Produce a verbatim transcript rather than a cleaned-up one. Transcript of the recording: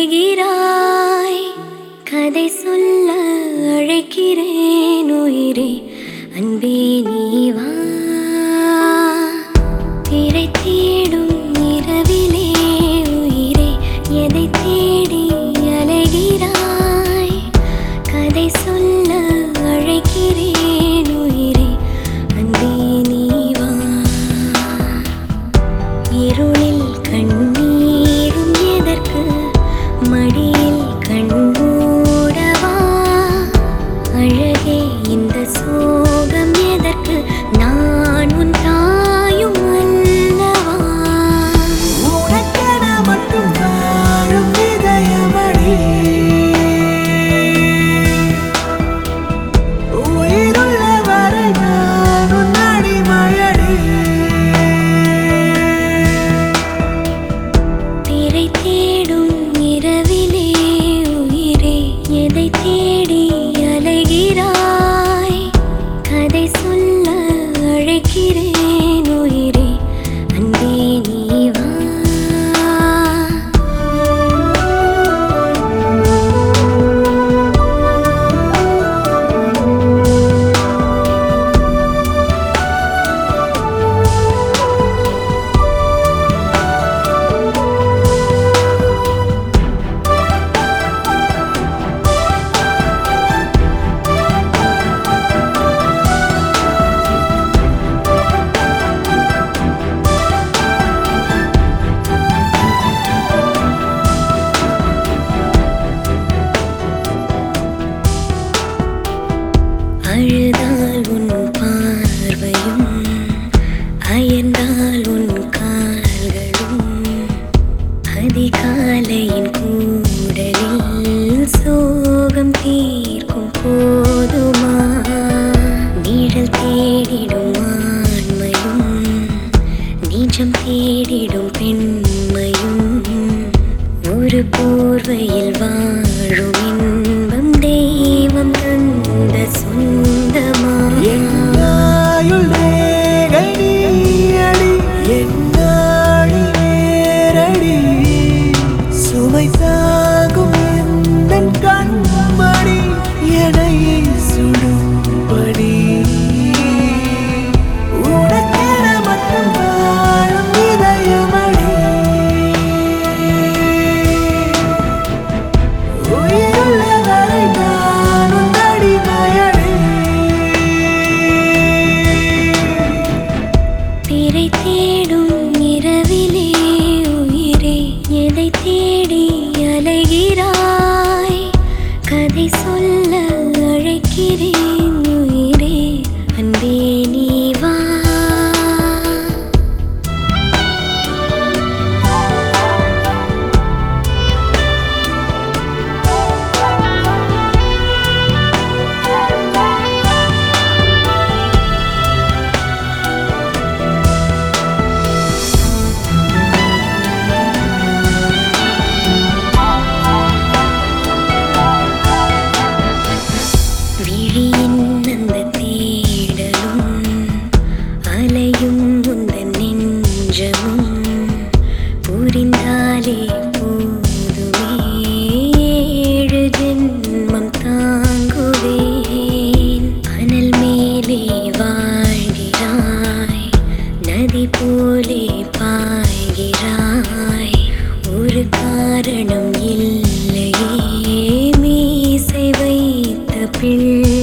அலைகிறாய் கதை சொல்ல அழைக்கிறேன் உயிரே அன்பே நீ வா திரை தேடும் இரவிலே உயிரே எதை தேடி அலைகிறாய் கதை சொல்ல அழைக்கிறேன் உயிரே அன்பே நீ வா இருளில் கண்ணீரும் எதற்கு மடியில் கண்மூடவா அழகே இந்த சோகம் எதற்கு நான் உன் தாயும் அல்லவா உனக்கென மட்டும் வாழும் இதயமடி உயிருள்ள வரை நான் உன் அடிமையடி திரை தேடும் இரவிலே உயிரே எதை தேடி அலைகிறாய் கதை சொல்ல அழைக்கிறேன் உயிரே அன்பே நீ வா அழுதால் உன் பார்வையும் அயர்ந்தால் உன் கால்களும் அதிகாலையின் கூடலில் சோகம் தீர்க்கும் போதுமா நிழல் தேடிடும் ஆண்மையும் நிஜம் தேடிடும் பெண்மையும் ஒரு போர்வையில் வாழும் இன்பம் தெய்வம் தந்த சொந்தமா என்னாயுள் ரேகை நீயடி என்னாழி நேரடி சுமை தாங்கும் எந்தன் கண்மணி என்னை சுடும்படி உனக்கென மட்டும் வாழும் இதயமடி உயிருள்ள வரை நான் உன் அடிமையடி திரை தேடும் இரவிலே உயிரே எதை தேடி அலைகிறாய் கதை சொல்ல அழைக்கிறேன் உயிரே அன்பே நீ வா விழியின் அந்த தேடலும் அலையும் உந்தன் நெஞ்சமும் புரிந்தாலே போதுமே ஏழு ஜென்மம் தாங்குவேன் அனல் மேலே வாழ்கிறாய் நதி போலே பாய்கிறாய் ஒரு காரணம் இல்லையே மீசை வைத்த பிள்ளை